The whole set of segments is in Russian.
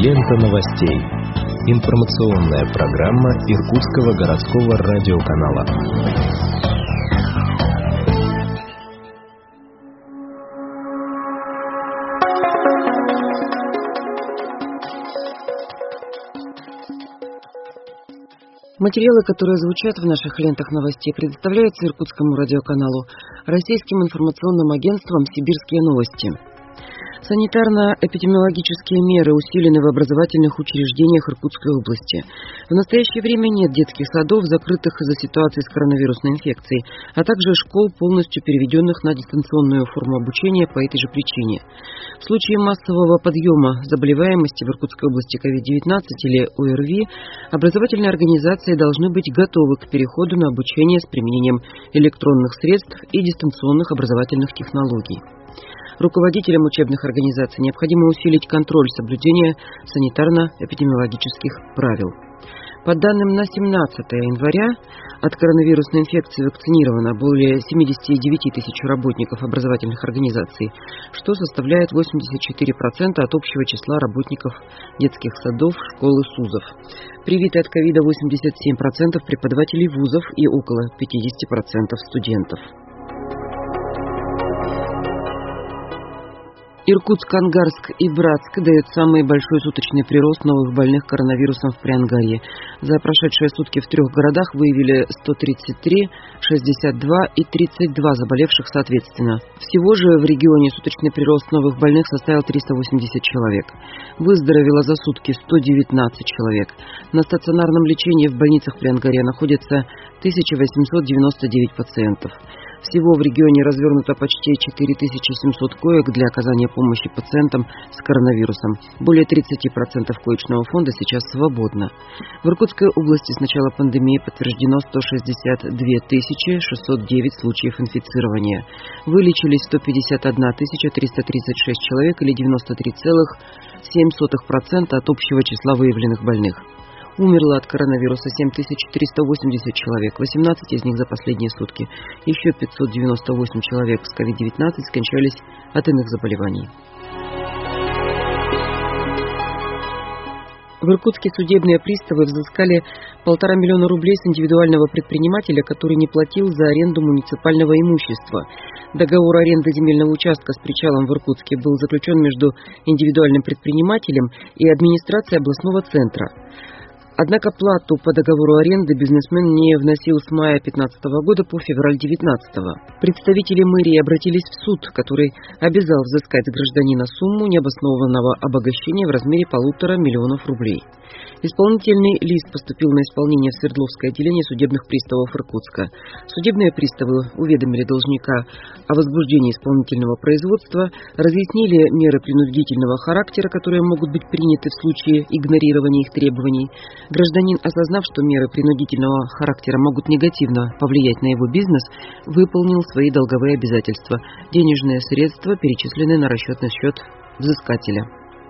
Лента новостей. Информационная программа Иркутского городского радиоканала. Материалы, которые звучат в наших лентах новостей, предоставляются Иркутскому радиоканалу, российским информационным агентством «Сибирские новости». Санитарно-эпидемиологические меры усилены в образовательных учреждениях Иркутской области. В настоящее время нет детских садов, закрытых из-за ситуации с коронавирусной инфекцией, а также школ, полностью переведенных на дистанционную форму обучения по этой же причине. В случае массового подъема заболеваемости в Иркутской области COVID-19 или ОРВИ, образовательные организации должны быть готовы к переходу на обучение с применением электронных средств и дистанционных образовательных технологий. Руководителям учебных организаций необходимо усилить контроль соблюдения санитарно-эпидемиологических правил. По данным на 17 января от коронавирусной инфекции вакцинировано более 79 тысяч работников образовательных организаций, что составляет 84% от общего числа работников детских садов, школ и СУЗов. Привиты от ковида 87% преподавателей вузов и около 50% студентов. Иркутск, Ангарск и Братск дают самый большой суточный прирост новых больных коронавирусом в Приангарье. За прошедшие сутки в 3 городах выявили 133, 62 и 32 заболевших соответственно. Всего же в регионе суточный прирост новых больных составил 380 человек. Выздоровело за сутки 119 человек. На стационарном лечении в больницах Приангарья находится 1899 пациентов. Всего в регионе развернуто почти 4700 коек для оказания помощи пациентам с коронавирусом. Более 30% коечного фонда сейчас свободно. В Иркутской области с начала пандемии подтверждено 162 609 случаев инфицирования. Вылечились 151 336 человек или 93,7% от общего числа выявленных больных. Умерло от коронавируса 7380 человек, 18 из них за последние сутки. Еще 598 человек с COVID-19 скончались от иных заболеваний. В Иркутске судебные приставы взыскали 1,5 миллиона рублей с индивидуального предпринимателя, который не платил за аренду муниципального имущества. Договор аренды земельного участка с причалом в Иркутске был заключен между индивидуальным предпринимателем и администрацией областного центра. Однако плату по договору аренды бизнесмен не вносил с мая 2015 года по февраль 2019. Представители мэрии обратились в суд, который обязал взыскать с гражданина сумму необоснованного обогащения в размере 1,5 миллиона рублей. Исполнительный лист поступил на исполнение в Свердловское отделение судебных приставов Иркутска. Судебные приставы уведомили должника о возбуждении исполнительного производства, разъяснили меры принудительного характера, которые могут быть приняты в случае игнорирования их требований. Гражданин, осознав, что меры принудительного характера могут негативно повлиять на его бизнес, выполнил свои долговые обязательства. Денежные средства перечислены на расчетный счет взыскателя.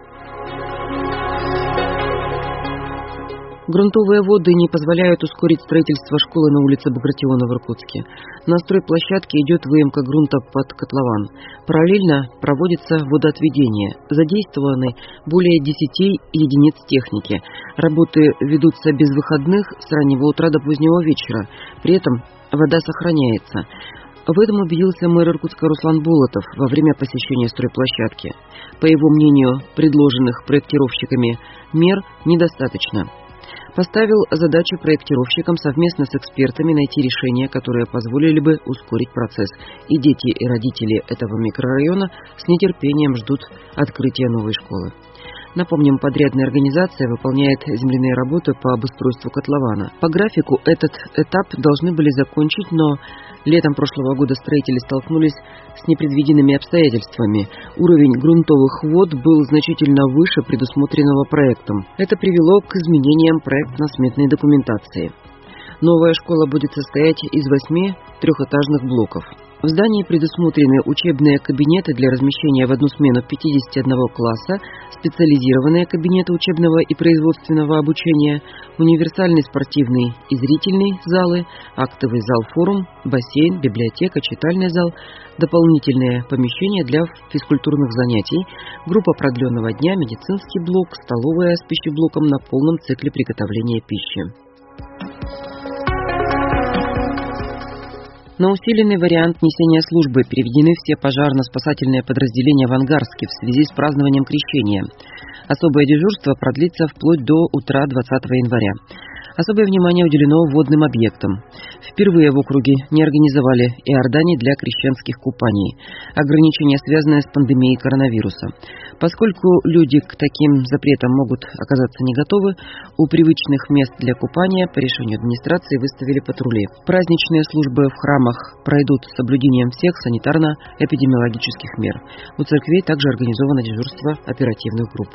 Грунтовые воды не позволяют ускорить строительство школы на улице Багратиона в Иркутске. На стройплощадке идет выемка грунта под котлован. Параллельно проводится водоотведение. Задействованы более 10 единиц техники. Работы ведутся без выходных с раннего утра до позднего вечера. При этом вода сохраняется. В этом убедился мэр Иркутска Руслан Болотов во время посещения стройплощадки. По его мнению, предложенных проектировщиками мер недостаточно. Поставил задачу проектировщикам совместно с экспертами найти решения, которые позволили бы ускорить процесс. И дети, и родители этого микрорайона с нетерпением ждут открытия новой школы. Напомним, подрядная организация выполняет земляные работы по обустройству котлована. По графику этот этап должны были закончить, но летом прошлого года строители столкнулись с непредвиденными обстоятельствами. Уровень грунтовых вод был значительно выше предусмотренного проектом. Это привело к изменениям проектно-сметной документации. Новая школа будет состоять из 8 трехэтажных блоков. В здании предусмотрены учебные кабинеты для размещения в одну смену 51 класса, специализированные кабинеты учебного и производственного обучения, универсальный спортивный и зрительный залы, актовый зал-форум, бассейн, библиотека, читальный зал, дополнительные помещения для физкультурных занятий, группа продленного дня, медицинский блок, столовая с пищеблоком на полном цикле приготовления пищи. На усиленный вариант несения службы переведены все пожарно-спасательные подразделения в Ангарске в связи с празднованием Крещения. Особое дежурство продлится вплоть до утра 20 января. Особое внимание уделено водным объектам. Впервые в округе не организовали иорданий для крещенских купаний. Ограничения, связанные с пандемией коронавируса. Поскольку люди к таким запретам могут оказаться не готовы, у привычных мест для купания по решению администрации выставили патрули. Праздничные службы в храмах пройдут с соблюдением всех санитарно-эпидемиологических мер. У церквей также организовано дежурство оперативных групп.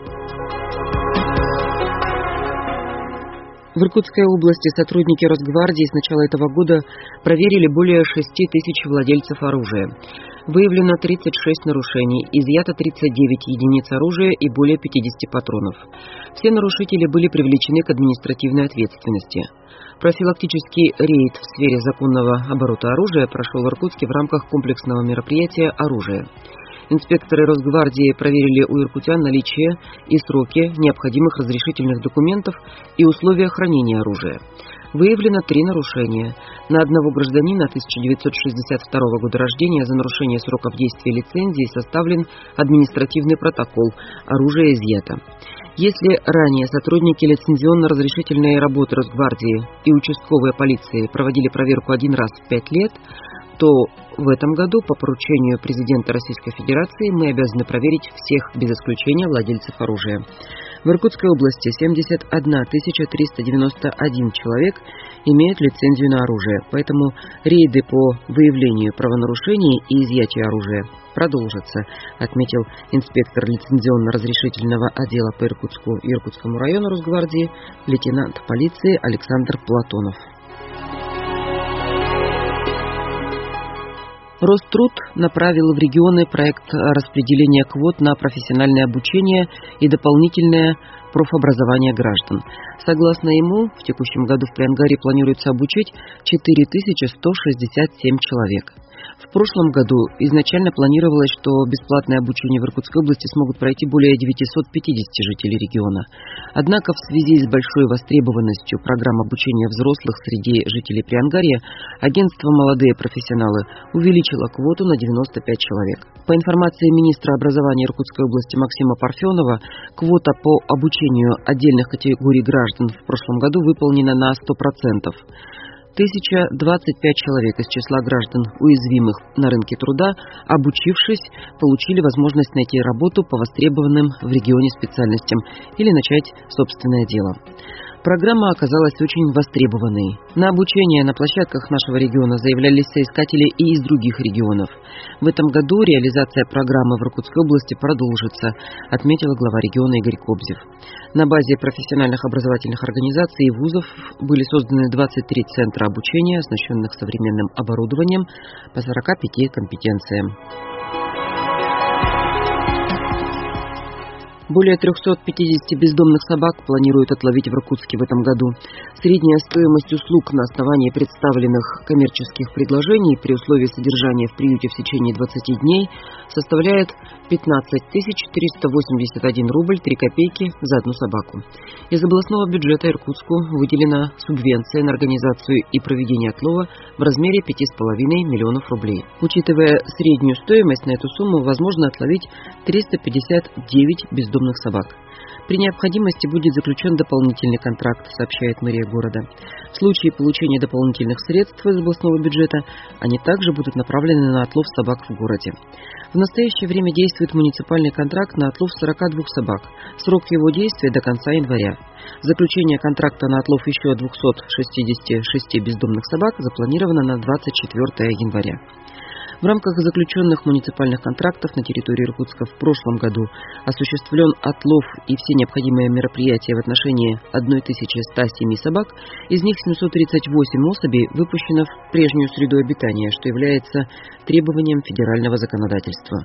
В Иркутской области сотрудники Росгвардии с начала этого года проверили более 6 тысяч владельцев оружия. Выявлено 36 нарушений, изъято 39 единиц оружия и более 50 патронов. Все нарушители были привлечены к административной ответственности. Профилактический рейд в сфере законного оборота оружия прошел в Иркутске в рамках комплексного мероприятия «Оружие». Инспекторы Росгвардии проверили у иркутян наличие и сроки необходимых разрешительных документов и условия хранения оружия. Выявлено 3 нарушения. На одного гражданина 1962 года рождения за нарушение сроков действия лицензии составлен административный протокол «Оружие изъято». Если ранее сотрудники лицензионно-разрешительной работы Росгвардии и участковой полиции проводили проверку один раз в 5 лет, то в этом году по поручению президента Российской Федерации мы обязаны проверить всех без исключения владельцев оружия. В Иркутской области 71 391 человек имеют лицензию на оружие, поэтому рейды по выявлению правонарушений и изъятию оружия продолжатся, отметил инспектор лицензионно-разрешительного отдела по Иркутску и Иркутскому району Росгвардии лейтенант полиции Александр Платонов. Роструд направил в регионы проект распределения квот на профессиональное обучение и дополнительное профобразование граждан. Согласно ему, в текущем году в Приангаре планируется обучить 4167 человек. В прошлом году изначально планировалось, что бесплатное обучение в Иркутской области смогут пройти более 950 жителей региона. Однако в связи с большой востребованностью программ обучения взрослых среди жителей Приангарья агентство «Молодые профессионалы» увеличило квоту на 95 человек. По информации министра образования Иркутской области Максима Парфенова, квота по обучению отдельных категорий граждан в прошлом году выполнена на 100%. 1025 человек из числа граждан, уязвимых на рынке труда, обучившись, получили возможность найти работу по востребованным в регионе специальностям или начать собственное дело. Программа оказалась очень востребованной. На обучение на площадках нашего региона заявлялись соискатели и из других регионов. В этом году реализация программы в Иркутской области продолжится, отметил глава региона Игорь Кобзев. На базе профессиональных образовательных организаций и вузов были созданы 23 центра обучения, оснащенных современным оборудованием по 45 компетенциям. Более 350 бездомных собак планируют отловить в Иркутске в этом году. Средняя стоимость услуг на основании представленных коммерческих предложений при условии содержания в приюте в течение 20 дней составляет 15 481 рубль 3 копейки за одну собаку. Из областного бюджета Иркутску выделена субвенция на организацию и проведение отлова в размере 5,5 миллионов рублей. Учитывая среднюю стоимость, на эту сумму возможно отловить 359 бездомных собак. При необходимости будет заключен дополнительный контракт, сообщает мэрия города. В случае получения дополнительных средств из областного бюджета они также будут направлены на отлов собак в городе. В настоящее время действует муниципальный контракт на отлов 42 собак. Срок его действия до конца января. Заключение контракта на отлов еще 266 бездомных собак запланировано на 24 января. В рамках заключенных муниципальных контрактов на территории Иркутска в прошлом году осуществлен отлов и все необходимые мероприятия в отношении 1107 собак, из них 738 особей выпущено в прежнюю среду обитания, что является требованием федерального законодательства.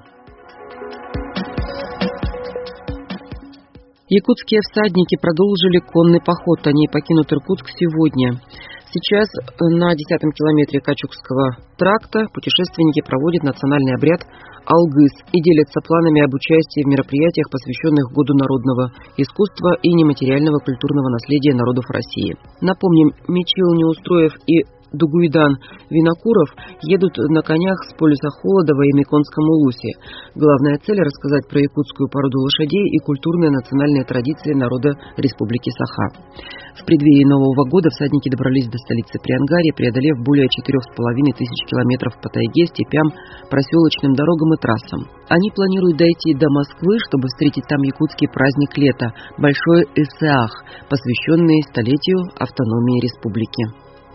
Якутские всадники продолжили конный поход. Они покинут Иркутск сегодня. Сейчас на 10-м километре Качукского тракта путешественники проводят национальный обряд Алгыс и делятся планами об участии в мероприятиях, посвященных Году народного искусства и нематериального культурного наследия народов России. Напомним, Мичил Неустроев и Дугуйдан Винокуров едут на конях с полюса холода во Ямиконском улусе. Главная цель – рассказать про якутскую породу лошадей и культурные национальные традиции народа Республики Саха. В преддверии Нового года всадники добрались до столицы Приангари, преодолев более 4500 километров по тайге, степям, проселочным дорогам и трассам. Они планируют дойти до Москвы, чтобы встретить там якутский праздник лета – Большой Исаах, посвященный столетию автономии республики.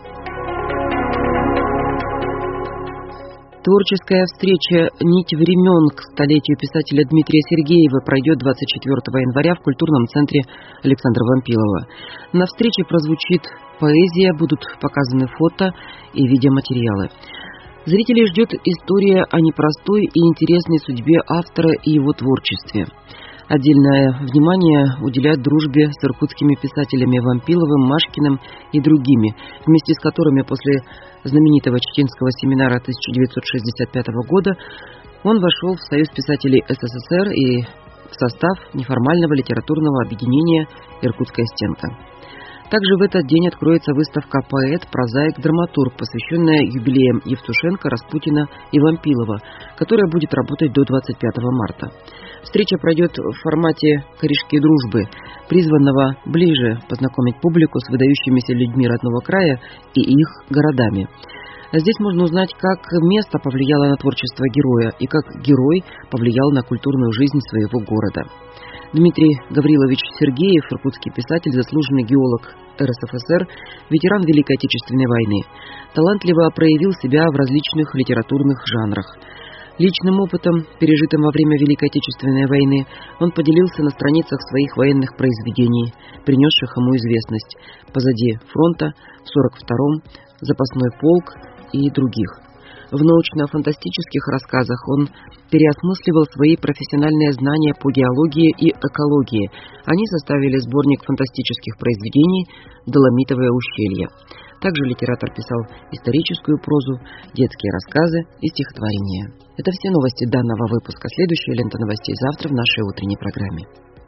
Творческая встреча «Нить времен» к столетию писателя Дмитрия Сергеева пройдет 24 января в культурном центре Александра Вампилова. На встрече прозвучит поэзия, будут показаны фото и видеоматериалы. Зрителей ждет история о непростой и интересной судьбе автора и его творчестве. Отдельное внимание уделяют дружбе с иркутскими писателями Вампиловым, Машкиным и другими, вместе с которыми после знаменитого Читинского семинара 1965 года он вошел в Союз писателей СССР и в состав неформального литературного объединения «Иркутская стенка». Также в этот день откроется выставка «Поэт, прозаик, драматург», посвященная юбилеям Евтушенко, Распутина и Вампилова, которая будет работать до 25 марта. Встреча пройдет в формате корешки дружбы, призванного ближе познакомить публику с выдающимися людьми родного края и их городами. Здесь можно узнать, как место повлияло на творчество героя и как герой повлиял на культурную жизнь своего города. Дмитрий Гаврилович Сергеев, иркутский писатель, заслуженный геолог РСФСР, ветеран Великой Отечественной войны, талантливо проявил себя в различных литературных жанрах. Личным опытом, пережитым во время Великой Отечественной войны, он поделился на страницах своих военных произведений, принесших ему известность «Позади фронта», «В 42-м», «Запасной полк» и других. В научно-фантастических рассказах он переосмысливал свои профессиональные знания по геологии и экологии. Они составили сборник фантастических произведений «Доломитовое ущелье». Также литератор писал историческую прозу, детские рассказы и стихотворения. Это все новости данного выпуска. Следующая лента новостей завтра в нашей утренней программе.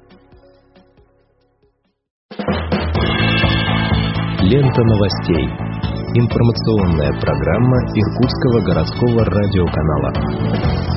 Лента новостей. Информационная программа Иркутского городского радиоканала.